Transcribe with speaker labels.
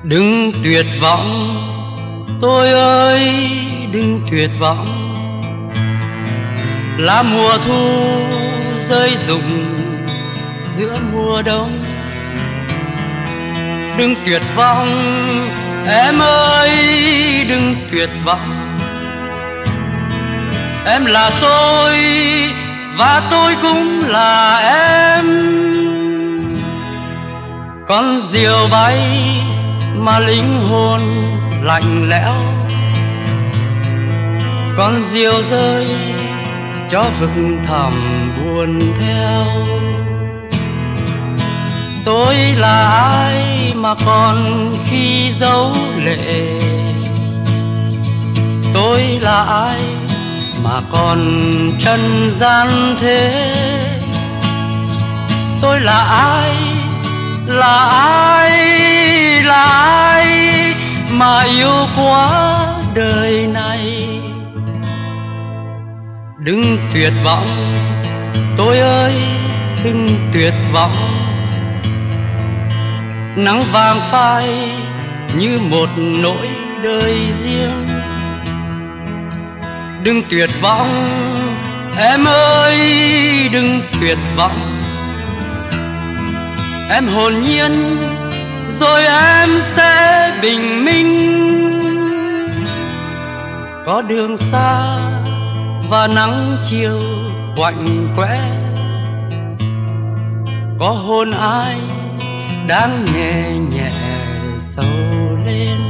Speaker 1: Đừng tuyệt vọng, tôi ơi, đừng tuyệt vọng. Lá mùa thu rơi rụng giữa mùa đông. Đừng tuyệt vọng, em ơi, đừng tuyệt vọng. Em là tôi và tôi cũng là em. Con diều bay mà linh hồn lạnh lẽo, con diều rơi cho vực thẳm buồn theo. Tôi là ai mà còn khi dấu lệ? Tôi là ai mà còn trần gian thế? Tôi là ai, là ai, là ai mà yêu quá đời này? Đừng tuyệt vọng, tôi ơi, đừng tuyệt vọng. Nắng vàng phai như một nỗi đời riêng. Đừng tuyệt vọng, em ơi, đừng tuyệt vọng. Em hồn nhiên rồi em sẽ bình minh. Có đường xa và nắng chiều quạnh quẽ, có hôn ai đang nhẹ nhẹ sầu lên.